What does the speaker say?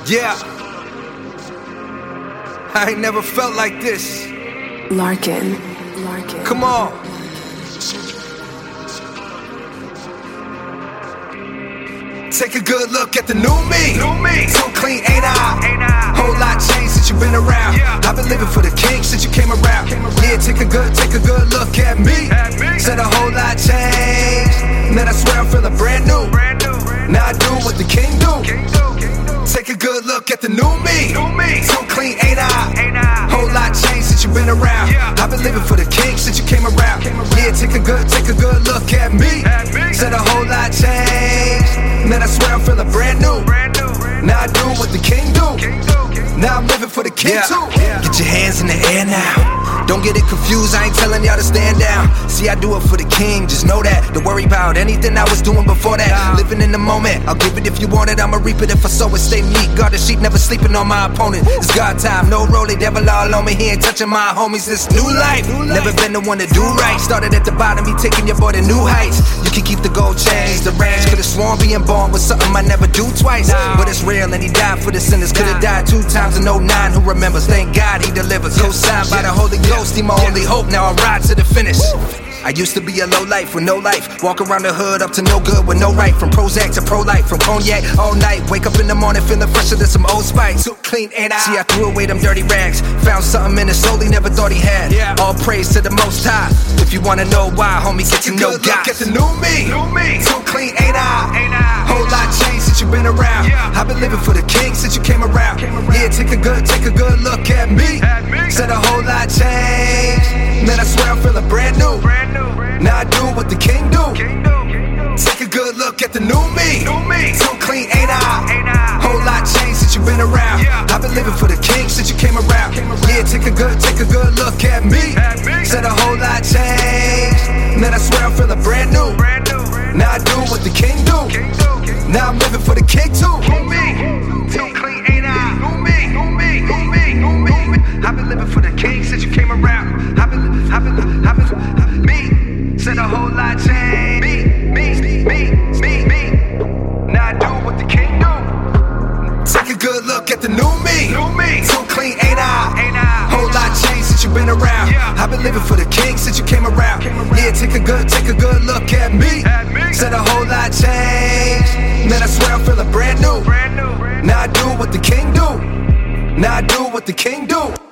Yeah, I ain't never felt like this. Larkin. Come on. Take a good look at the new me. So clean, ain't I? Whole lot changed since you've been around. I've been living for the king since you came around. Yeah, take a good look at me. Said a whole lot changed. Man, I swear I'm feeling brand new. Now I do what the king do. Take a good look at the new me. So clean, ain't I? Whole lot changed since you've been around. I've been living for the king since you came around. Yeah, take a good look at me. Said a whole lot changed. Man, I swear I'm feeling brand new. Now I do what the king do. Now I'm living for the king too. Get your hands in the air now. Don't get it confused, I ain't telling y'all to stand down. See, I do it for the king, just know that. Don't worry about anything I was doing before that. Living in the moment, I'll give it if you want it. I'ma reap it if I sow it, stay meek. Guard the sheep, never sleeping on my opponent. It's God time, no rolling, devil all on me. He ain't touching my homies, this new life. Never been the one to do right. Started at the bottom, he taking your boy to new heights. You can keep the gold chains, the range. Could've sworn being born was something I never do twice. But it's real and he died for the sinners. Could've died 2 times in 09, who remembers? Thank God he delivers. Co-signed by the Holy Ghost, he my only hope. Now I ride to the finish. I used to be a low life with no life. Walk around the hood up to no good with no right. From Prozac to pro-life, from cognac all night. Wake up in the morning feeling fresher than some Old Spice. So clean, ain't I? See, I threw away them dirty rags. Found something in his soul he never thought he had. All praise to the Most High. If you wanna know why, homie, get to know God. Look at the new me. So clean, ain't I? Whole lot changed since you've been around. I've been living for the king since you came around. Yeah, take a good look at me. Said a whole lot changed. Man, I swear I'm feeling brand new. Now I do what the king do. Take a good look at the new me. So clean, ain't I? Whole lot changed since you've been around. I've been living for the king since you came around. Yeah, take a good look at me. Said a whole lot changed. Man, I swear I'm feeling brand new. Now I do what the king do. Now I'm living for the king too. So clean, ain't I? I've been living for the king since you came around. I've been me. Said a whole lot changed. Me. Now I do what the king do. Take a good look at the new me. So clean, ain't I? Whole lot changed since you've been around. I've been living for the king since you came around. Yeah, take a good look at me. Said a whole lot changed. Man, I swear I'm feeling brand new. Now I do what the king do. Now I do what the king do.